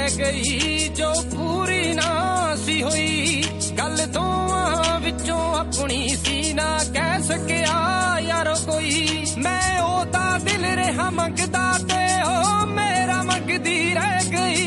गई जो पूरी ना सी हुई गल दोवां विचों अपनी सी ना कह सकिया यारो कोई मैं ओदा दिल रहा मंगदा ते ओ मेरा मंगदी रह गई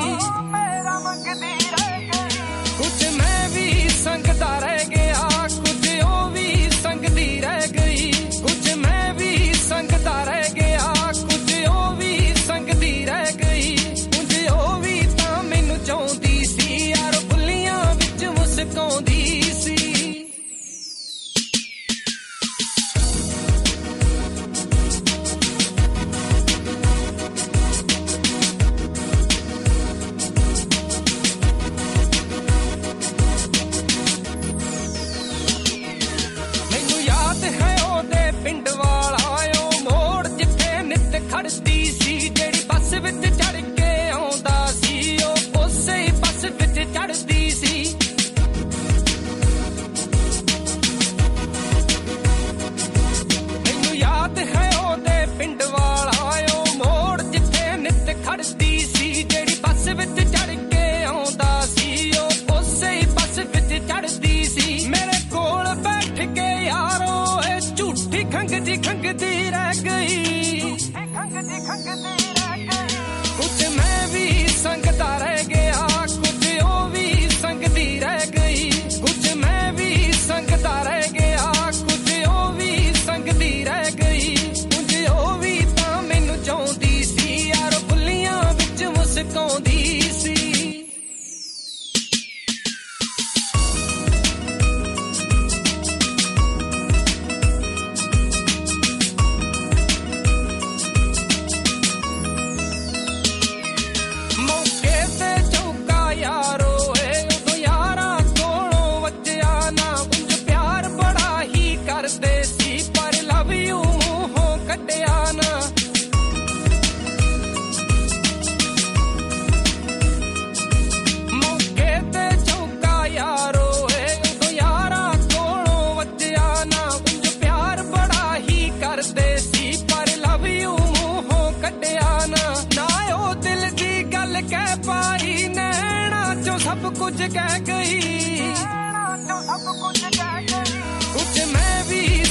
कुछ मैं भी संगदा रह गया कुछ ओ भी संगदी रह गई कुछ मैं भी संगदा रह गया कुछ ओ भी संगदी रह गई कुछ ओ भी तां मैनू चाहुंदी सी यार बुल्लियां विच मुस्काउंदी सी खड़ती सी जेड़ी बस विच चढ़ के आउंदा सी ओ उसे ही बस विच चढ़दी सी मैनू याद है ओदे पिंड वाला ओ मोड़ जिथे नित खड़दी सी जेड़ी बस विच चढ़ के आउंदा सी ओ उसे ही बस विच चढ़दी सी मेरे कोल बैठ के यारो ए झूठी खंग जी खंगदी रह गई कुछ मैं भी संगदा रह गया कुछ ओ भी संगदी रह गई कुछ मैं भी संगदा रह गया कुछ ओ भी संगदी रह गई कुछ ओ भी तां मैनू चाहुंदी सी यार बुल्लियां विच मुस्काउंदी सी सब कुछ कह गई कुछ मैं भी